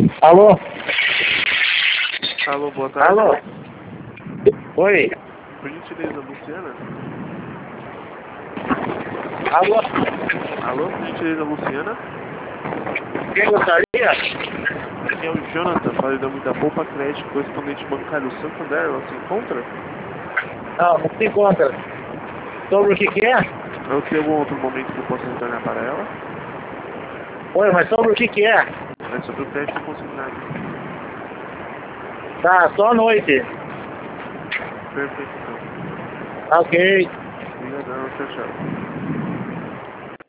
Alô? Alô, boa tarde. Alô? Oi? Por gentileza, Luciana? Alô? Alô, por gentileza, Luciana? Quem gostaria? Aqui é o Jonathan, falei da Muita Poupa Crédito, correspondente bancário Santander, ela se encontra? Não se encontra. Sobre o que é? Eu tenho algum outro momento que eu possa retornar para ela? Oi, mas sobre o que é? É sobre o crédito consignado. Tá, só à noite. Perfeito, então. Ok. Obrigadão, tchau, tchau.